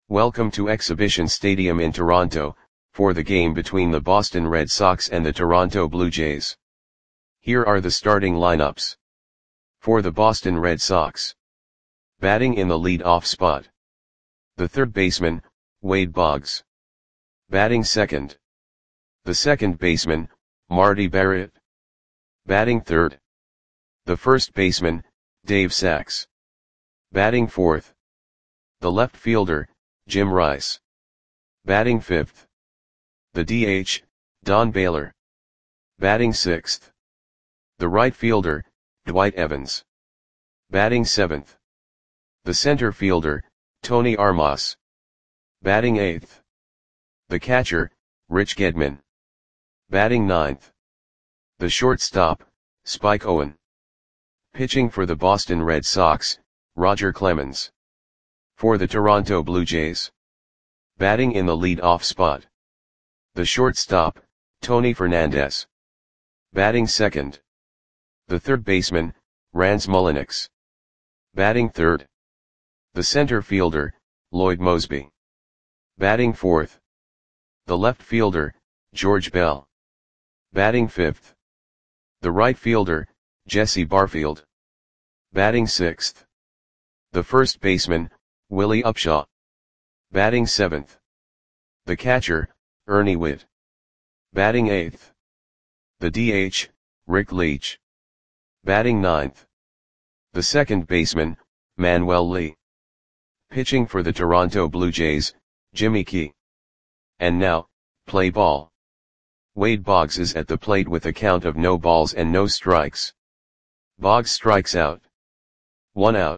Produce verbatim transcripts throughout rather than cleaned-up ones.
Welcome to Exhibition Stadium in Toronto, for the game between the Boston Red Sox and the Toronto Blue Jays. Here are the starting lineups. For the Boston Red Sox. Batting in the lead-off spot. The third baseman, Wade Boggs. Batting second. The second baseman, Marty Barrett. Batting third. The first baseman, Dave Sachs. Batting fourth. The left fielder, Jim Rice. Batting fifth. The D H, Don Baylor. Batting sixth. The right fielder, Dwight Evans. Batting seventh. The center fielder, Tony Armas. Batting eighth. The catcher, Rich Gedman. Batting ninth. The shortstop, Spike Owen. Pitching for the Boston Red Sox, Roger Clemens. For the Toronto Blue Jays. Batting in the lead-off spot. The shortstop, Tony Fernandez. Batting second. The third baseman, Rance Mulliniks. Batting third. The center fielder, Lloyd Moseby. Batting fourth. The left fielder, George Bell. Batting fifth. The right fielder, Jesse Barfield. Batting sixth. The first baseman, Willie Upshaw. Batting seventh. The catcher, Ernie Whitt. Batting eighth. The D H, Rick Leach. Batting ninth. The second baseman, Manuel Lee. Pitching for the Toronto Blue Jays, Jimmy Key. And now, play ball. Wade Boggs is at the plate with a count of no balls and no strikes. Boggs strikes out. One out.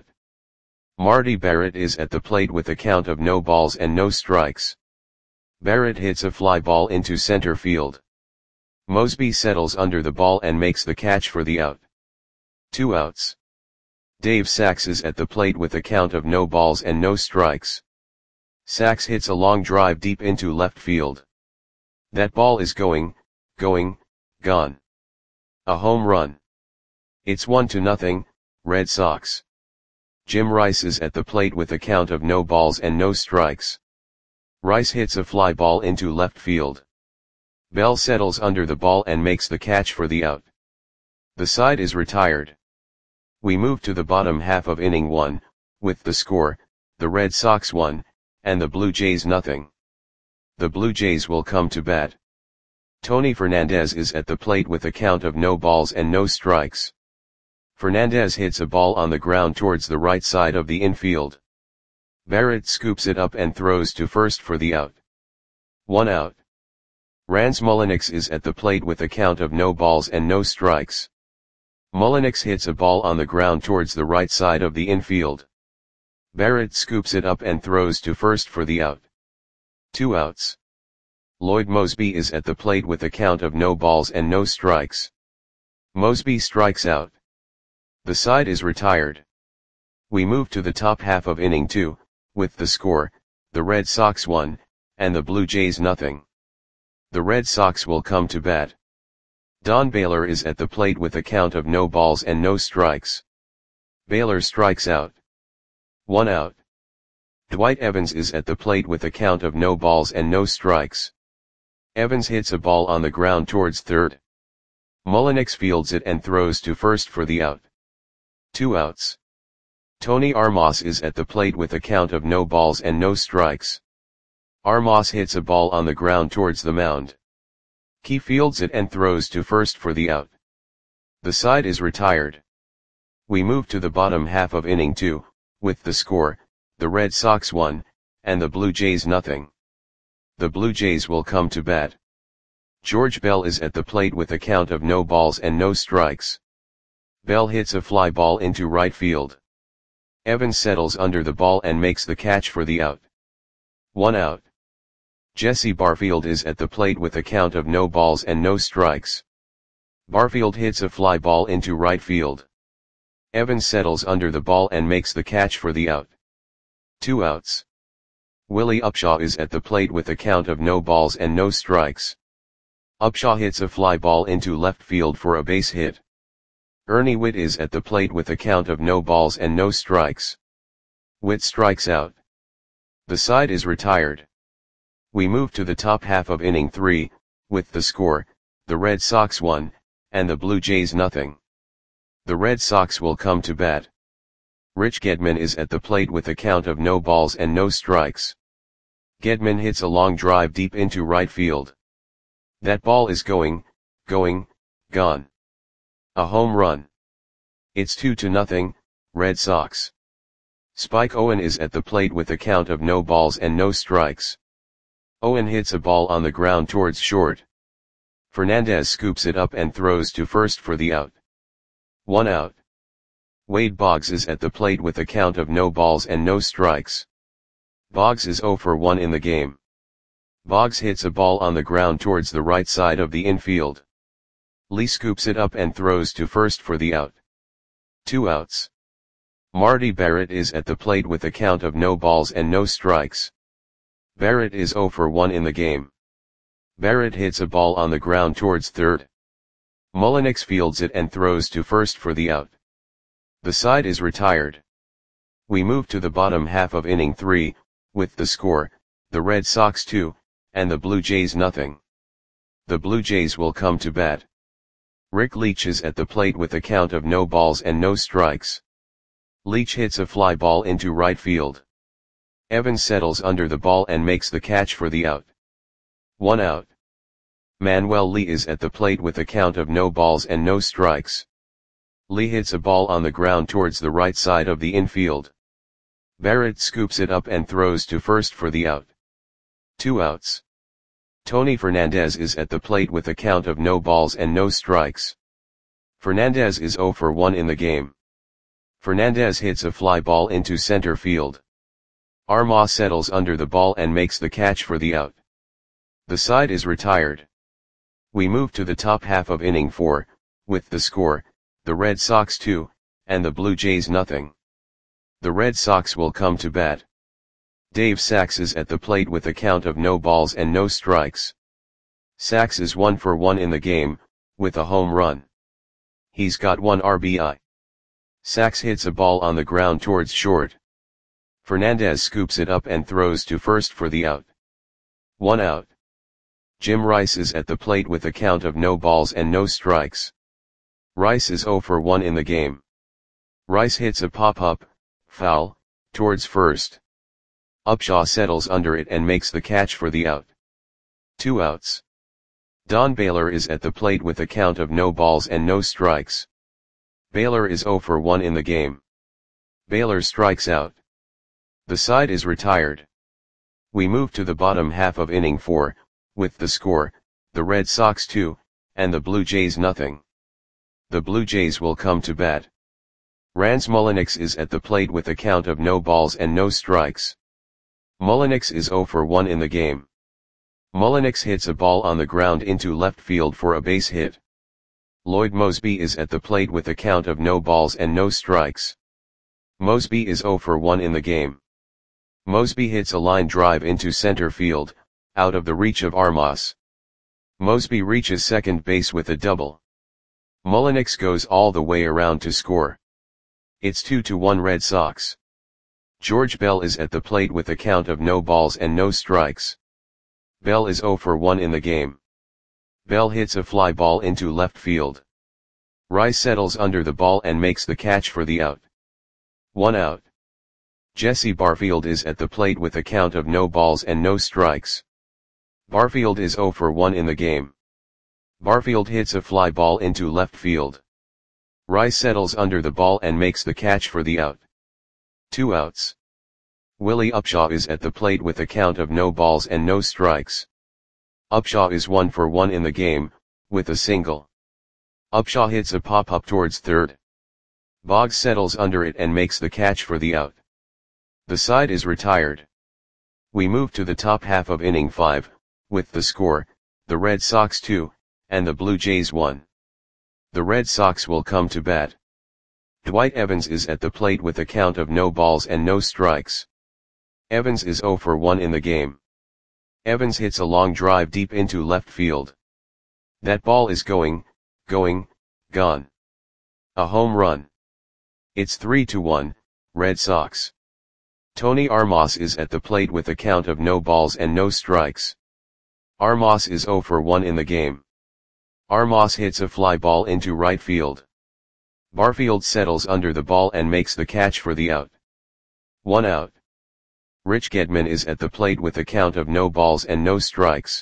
Marty Barrett is at the plate with a count of no balls and no strikes. Barrett hits a fly ball into center field. Moseby settles under the ball and makes the catch for the out. Two outs. Dave Sachs is at the plate with a count of no balls and no strikes. Sachs hits a long drive deep into left field. That ball is going, going, gone. A home run. It's one to nothing, Red Sox. Jim Rice is at the plate with a count of no balls and no strikes. Rice hits a fly ball into left field. Bell settles under the ball and makes the catch for the out. The side is retired. We move to the bottom half of inning one, with the score, the Red Sox one, and the Blue Jays nothing. The Blue Jays will come to bat. Tony Fernandez is at the plate with a count of no balls and no strikes. Fernandez hits a ball on the ground towards the right side of the infield. Barrett scoops it up and throws to first for the out. One out. Rance Mulliniks is at the plate with a count of no balls and no strikes. Mulliniks hits a ball on the ground towards the right side of the infield. Barrett scoops it up and throws to first for the out. Two outs. Lloyd Moseby is at the plate with a count of no balls and no strikes. Moseby strikes out. The side is retired. We move to the top half of inning two, with the score, the Red Sox one, and the Blue Jays nothing. The Red Sox will come to bat. Don Baylor is at the plate with a count of no balls and no strikes. Baylor strikes out. One out. Dwight Evans is at the plate with a count of no balls and no strikes. Evans hits a ball on the ground towards third. Mulliniks fields it and throws to first for the out. Two outs. Tony Armas is at the plate with a count of no balls and no strikes. Armas hits a ball on the ground towards the mound. Key fields it and throws to first for the out. The side is retired. We move to the bottom half of inning two, with the score, the Red Sox one, and the Blue Jays nothing. The Blue Jays will come to bat. George Bell is at the plate with a count of no balls and no strikes. Bell hits a fly ball into right field. Evans settles under the ball and makes the catch for the out. One out. Jesse Barfield is at the plate with a count of no balls and no strikes. Barfield hits a fly ball into right field. Evans settles under the ball and makes the catch for the out. Two outs. Willie Upshaw is at the plate with a count of no balls and no strikes. Upshaw hits a fly ball into left field for a base hit. Ernie Whitt is at the plate with a count of no balls and no strikes. Whitt strikes out. The side is retired. We move to the top half of inning three, with the score, the Red Sox one, and the Blue Jays nothing. The Red Sox will come to bat. Rich Gedman is at the plate with a count of no balls and no strikes. Gedman hits a long drive deep into right field. That ball is going, going, gone. A home run. It's two to nothing, Red Sox. Spike Owen is at the plate with a count of no balls and no strikes. Owen hits a ball on the ground towards short. Fernandez scoops it up and throws to first for the out. One out. Wade Boggs is at the plate with a count of no balls and no strikes. Boggs is oh for one in the game. Boggs hits a ball on the ground towards the right side of the infield. Lee scoops it up and throws to first for the out. Two outs. Marty Barrett is at the plate with a count of no balls and no strikes. Barrett is oh for one in the game. Barrett hits a ball on the ground towards third. Mullenix fields it and throws to first for the out. The side is retired. We move to the bottom half of inning three, with the score, the Red Sox two, and the Blue Jays nothing. The Blue Jays will come to bat. Rick Leach is at the plate with a count of no balls and no strikes. Leach hits a fly ball into right field. Evans settles under the ball and makes the catch for the out. One out. Manuel Lee is at the plate with a count of no balls and no strikes. Lee hits a ball on the ground towards the right side of the infield. Barrett scoops it up and throws to first for the out. Two outs. Tony Fernandez is at the plate with a count of no balls and no strikes. Fernandez is oh for one in the game. Fernandez hits a fly ball into center field. Armah settles under the ball and makes the catch for the out. The side is retired. We move to the top half of inning four, with the score, the Red Sox two, and the Blue Jays nothing. The Red Sox will come to bat. Dave Sachs is at the plate with a count of no balls and no strikes. Sachs is one for one in the game, with a home run. He's got one R B I. Sachs hits a ball on the ground towards short. Fernandez scoops it up and throws to first for the out. One out. Jim Rice is at the plate with a count of no balls and no strikes. Rice is oh for one in the game. Rice hits a pop-up, foul, towards first. Upshaw settles under it and makes the catch for the out. Two outs. Don Baylor is at the plate with a count of no balls and no strikes. Baylor is oh for one in the game. Baylor strikes out. The side is retired. We move to the bottom half of inning four, with the score, the Red Sox two, and the Blue Jays nothing. The Blue Jays will come to bat. Rance Mullenix is at the plate with a count of no balls and no strikes. Mullenix is oh for one in the game. Mullenix hits a ball on the ground into left field for a base hit. Lloyd Mosby is at the plate with a count of no balls and no strikes. Mosby is oh for one in the game. Mosby hits a line drive into center field, out of the reach of Armas. Mosby reaches second base with a double. Mullenix goes all the way around to score. It's two to one Red Sox. George Bell is at the plate with a count of no balls and no strikes. Bell is oh for one in the game. Bell hits a fly ball into left field. Rice settles under the ball and makes the catch for the out. One out. Jesse Barfield is at the plate with a count of no balls and no strikes. Barfield is oh for one in the game. Barfield hits a fly ball into left field. Rice settles under the ball and makes the catch for the out. Two outs. Willie Upshaw is at the plate with a count of no balls and no strikes. Upshaw is one for one in the game, with a single. Upshaw hits a pop-up towards third. Boggs settles under it and makes the catch for the out. The side is retired. We move to the top half of inning five, with the score, the Red Sox two, and the Blue Jays one. The Red Sox will come to bat. Dwight Evans is at the plate with a count of no balls and no strikes. Evans is oh for one in the game. Evans hits a long drive deep into left field. That ball is going, going, gone. A home run. It's three to one, Red Sox. Tony Armas is at the plate with a count of no balls and no strikes. Armas is zero for one in the game. Armas hits a fly ball into right field. Barfield settles under the ball and makes the catch for the out. One out. Rich Gedman is at the plate with a count of no balls and no strikes.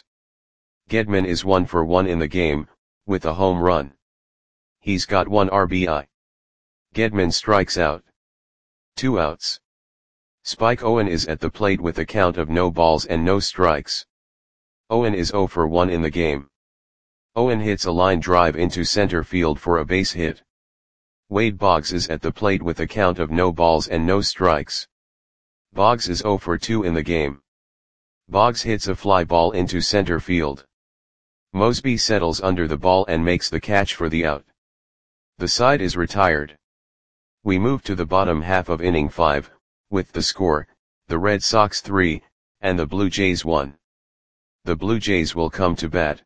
Gedman is one for one in the game, with a home run. He's got one R B I. Gedman strikes out. Two outs. Spike Owen is at the plate with a count of no balls and no strikes. Owen is zero for one in the game. Owen hits a line drive into center field for a base hit. Wade Boggs is at the plate with a count of no balls and no strikes. Boggs is zero for two in the game. Boggs hits a fly ball into center field. Mosby settles under the ball and makes the catch for the out. The side is retired. We move to the bottom half of inning five, with the score, the Red Sox three, and the Blue Jays one. The Blue Jays will come to bat.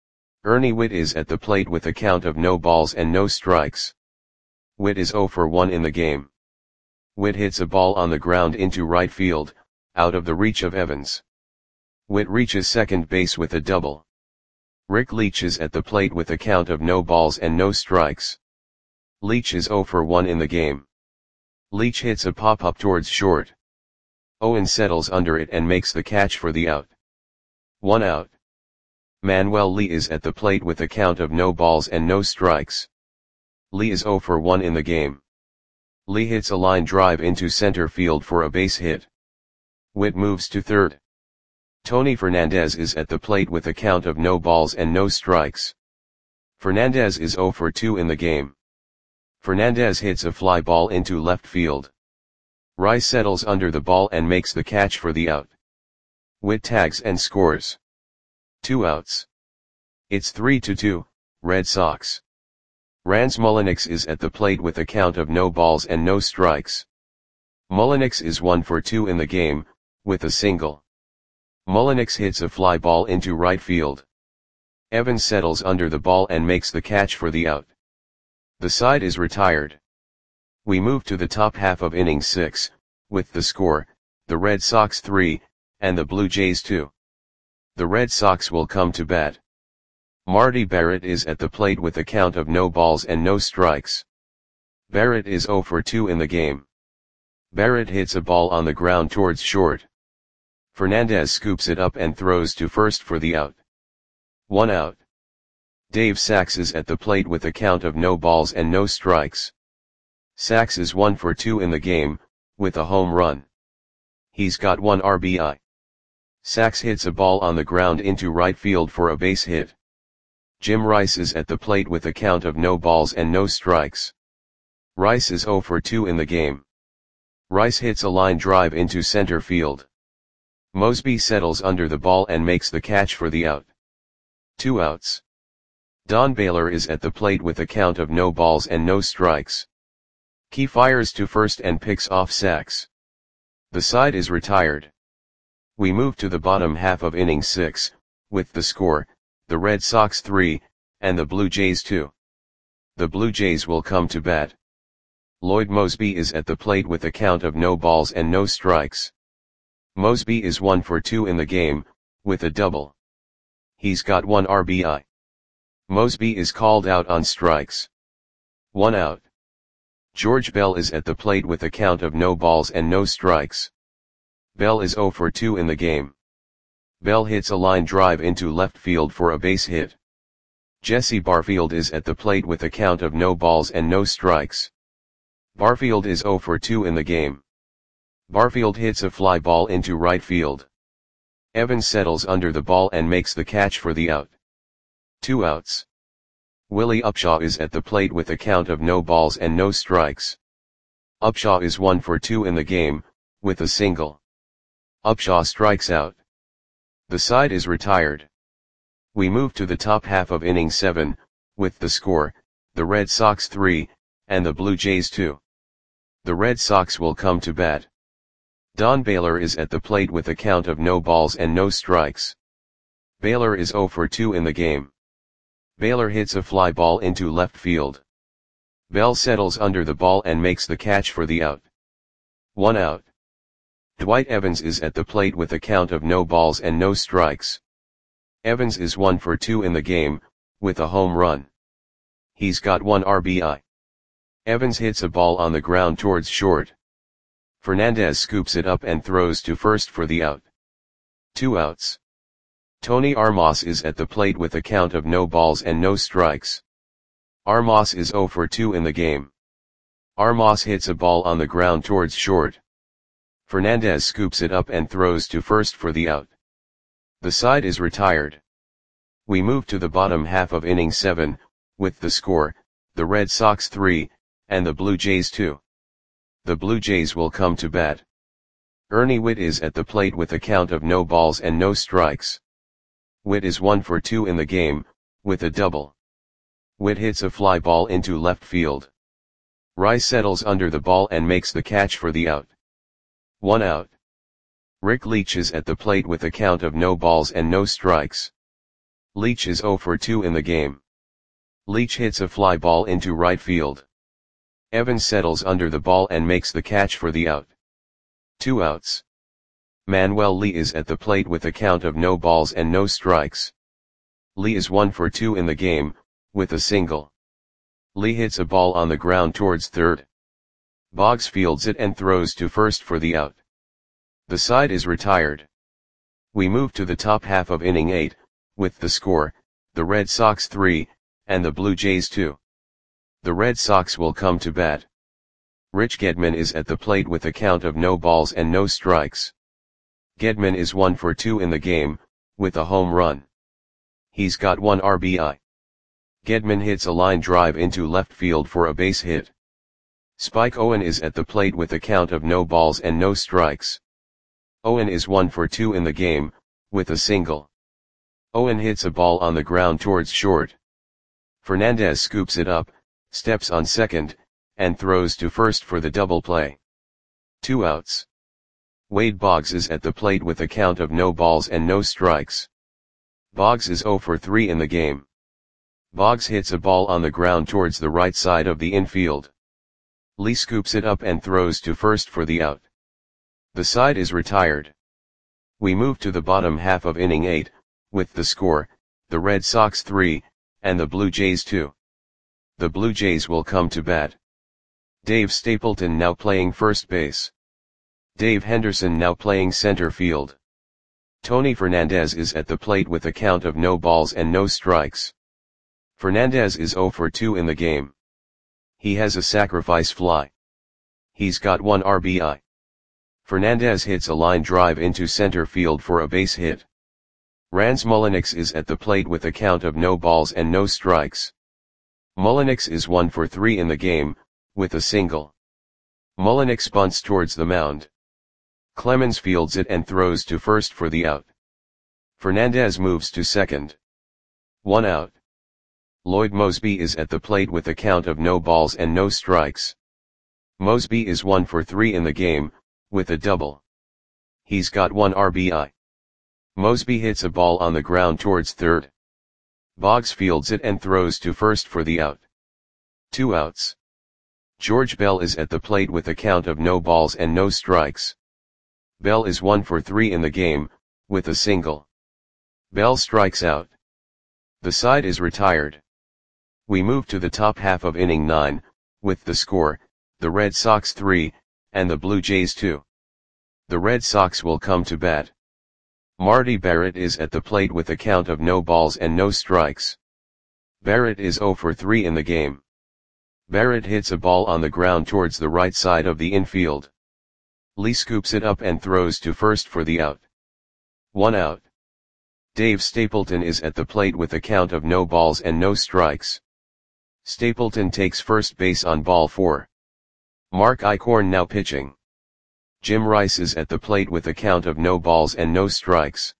Ernie Whitt is at the plate with a count of no balls and no strikes. Whitt is zero for one in the game. Whitt hits a ball on the ground into right field, out of the reach of Evans. Whitt reaches second base with a double. Rick Leach is at the plate with a count of no balls and no strikes. Leach is zero for one in the game. Leach hits a pop-up towards short. Owen settles under it and makes the catch for the out. One out. Manuel Lee is at the plate with a count of no balls and no strikes. Lee is zero for one in the game. Lee hits a line drive into center field for a base hit. Whitt moves to third. Tony Fernandez is at the plate with a count of no balls and no strikes. Fernandez is zero for two in the game. Fernandez hits a fly ball into left field. Rice settles under the ball and makes the catch for the out. Whitt tags and scores. Two outs. It's three to two, Red Sox. Rans Mulliniks is at the plate with a count of no balls and no strikes. Mulliniks is one for two in the game, with a single. Mulliniks hits a fly ball into right field. Evans settles under the ball and makes the catch for the out. The side is retired. We move to the top half of inning six, with the score, the Red Sox three, and the Blue Jays two. The Red Sox will come to bat. Marty Barrett is at the plate with a count of no balls and no strikes. Barrett is zero for two in the game. Barrett hits a ball on the ground towards short. Fernandez scoops it up and throws to first for the out. One out. Dave Sachs is at the plate with a count of no balls and no strikes. Sachs is one for two in the game, with a home run. He's got one R B I. Sachs hits a ball on the ground into right field for a base hit. Jim Rice is at the plate with a count of no balls and no strikes. Rice is zero for two in the game. Rice hits a line drive into center field. Mosby settles under the ball and makes the catch for the out. Two outs. Don Baylor is at the plate with a count of no balls and no strikes. Key fires to first and picks off Sachs. The side is retired. We move to the bottom half of inning six, with the score, the Red Sox three, and the Blue Jays two. The Blue Jays will come to bat. Lloyd Mosby is at the plate with a count of no balls and no strikes. Mosby is one for two in the game, with a double. He's got one R B I. Mosby is called out on strikes. One out. George Bell is at the plate with a count of no balls and no strikes. Bell is zero for two in the game. Bell hits a line drive into left field for a base hit. Jesse Barfield is at the plate with a count of no balls and no strikes. Barfield is zero for two in the game. Barfield hits a fly ball into right field. Evans settles under the ball and makes the catch for the out. Two outs. Willie Upshaw is at the plate with a count of no balls and no strikes. Upshaw is one for two in the game, with a single. Upshaw strikes out. The side is retired. We move to the top half of inning seven, with the score, the Red Sox three, and the Blue Jays two. The Red Sox will come to bat. Don Baylor is at the plate with a count of no balls and no strikes. Baylor is zero for two in the game. Baylor hits a fly ball into left field. Bell settles under the ball and makes the catch for the out. One out. Dwight Evans is at the plate with a count of no balls and no strikes. Evans is one for two in the game, with a home run. He's got one R B I. Evans hits a ball on the ground towards short. Fernandez scoops it up and throws to first for the out. Two outs. Tony Armas is at the plate with a count of no balls and no strikes. Armas is zero for two in the game. Armas hits a ball on the ground towards short. Fernandez scoops it up and throws to first for the out. The side is retired. We move to the bottom half of inning seven, with the score, the Red Sox three, and the Blue Jays two. The Blue Jays will come to bat. Ernie Whitt is at the plate with a count of no balls and no strikes. Whitt is one for two in the game, with a double. Whitt hits a fly ball into left field. Rice settles under the ball and makes the catch for the out. One out. Rick Leach is at the plate with a count of no balls and no strikes. Leach is zero for two in the game. Leach hits a fly ball into right field. Evans settles under the ball and makes the catch for the out. Two outs. Manuel Lee is at the plate with a count of no balls and no strikes. Lee is one for two in the game, with a single. Lee hits a ball on the ground towards third. Boggs fields it and throws to first for the out. The side is retired. We move to the top half of inning eight, with the score, the Red Sox three, and the Blue Jays two. The Red Sox will come to bat. Rich Gedman is at the plate with a count of no balls and no strikes. Gedman is one for two in the game, with a home run. He's got one R B I. Gedman hits a line drive into left field for a base hit. Spike Owen is at the plate with a count of no balls and no strikes. Owen is one for two in the game, with a single. Owen hits a ball on the ground towards short. Fernandez scoops it up, steps on second, and throws to first for the double play. Two outs. Wade Boggs is at the plate with a count of no balls and no strikes. Boggs is zero for three in the game. Boggs hits a ball on the ground towards the right side of the infield. Lee scoops it up and throws to first for the out. The side is retired. We move to the bottom half of inning eight, with the score, the Red Sox three, and the Blue Jays two. The Blue Jays will come to bat. Dave Stapleton now playing first base. Dave Henderson now playing center field. Tony Fernandez is at the plate with a count of no balls and no strikes. Fernandez is zero for two in the game. He has a sacrifice fly. He's got one R B I. Fernandez hits a line drive into center field for a base hit. Rans Mulliniks is at the plate with a count of no balls and no strikes. Mulliniks is one for three in the game, with a single. Mulliniks bunts towards the mound. Clemens fields it and throws to first for the out. Fernandez moves to second. One out. Lloyd Mosby is at the plate with a count of no balls and no strikes. Mosby is one for three in the game, with a double. He's got one R B I. Mosby hits a ball on the ground towards third. Boggs fields it and throws to first for the out. Two outs. George Bell is at the plate with a count of no balls and no strikes. Bell is one for three in the game, with a single. Bell strikes out. The side is retired. We move to the top half of inning nine, with the score, the Red Sox three, and the Blue Jays two. The Red Sox will come to bat. Marty Barrett is at the plate with a count of no balls and no strikes. Barrett is zero for three in the game. Barrett hits a ball on the ground towards the right side of the infield. Lee scoops it up and throws to first for the out. One out. Dave Stapleton is at the plate with a count of no balls and no strikes. Stapleton takes first base on ball four. Mark Eichhorn now pitching. Jim Rice is at the plate with a count of no balls and no strikes.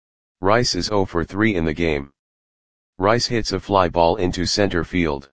Rice is zero for three in the game. Rice hits a fly ball into center field.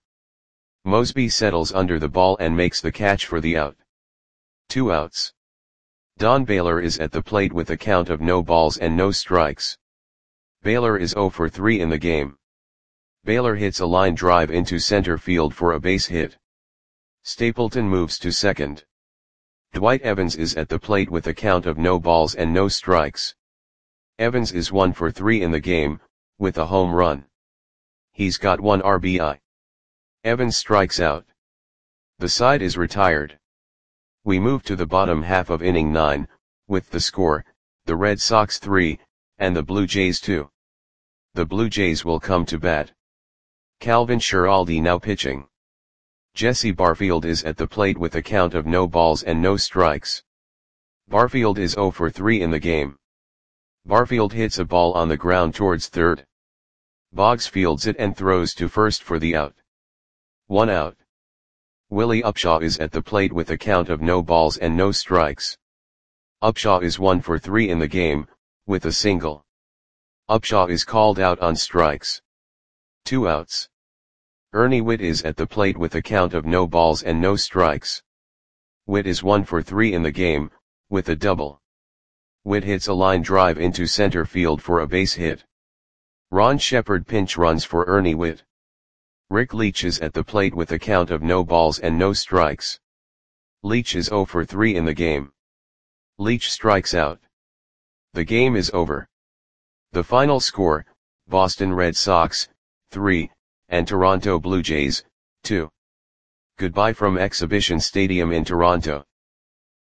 Mosby settles under the ball and makes the catch for the out. Two outs. Don Baylor is at the plate with a count of no balls and no strikes. Baylor is zero for three in the game. Baylor hits a line drive into center field for a base hit. Stapleton moves to second. Dwight Evans is at the plate with a count of no balls and no strikes. Evans is one for three in the game, with a home run. He's got one R B I. Evans strikes out. The side is retired. We move to the bottom half of inning nine, with the score, the Red Sox three, and the Blue Jays two. The Blue Jays will come to bat. Calvin Schiraldi now pitching. Jesse Barfield is at the plate with a count of no balls and no strikes. Barfield is zero for three in the game. Barfield hits a ball on the ground towards third. Boggs fields it and throws to first for the out. One out. Willie Upshaw is at the plate with a count of no balls and no strikes. Upshaw is one for three in the game, with a single. Upshaw is called out on strikes. Two outs. Ernie Whitt is at the plate with a count of no balls and no strikes. Whitt is one for three in the game, with a double. Whitt hits a line drive into center field for a base hit. Ron Shepard pinch runs for Ernie Whitt. Rick Leach is at the plate with a count of no balls and no strikes. Leach is zero for three in the game. Leach strikes out. The game is over. The final score, Boston Red Sox, three, and Toronto Blue Jays, two. Goodbye from Exhibition Stadium in Toronto.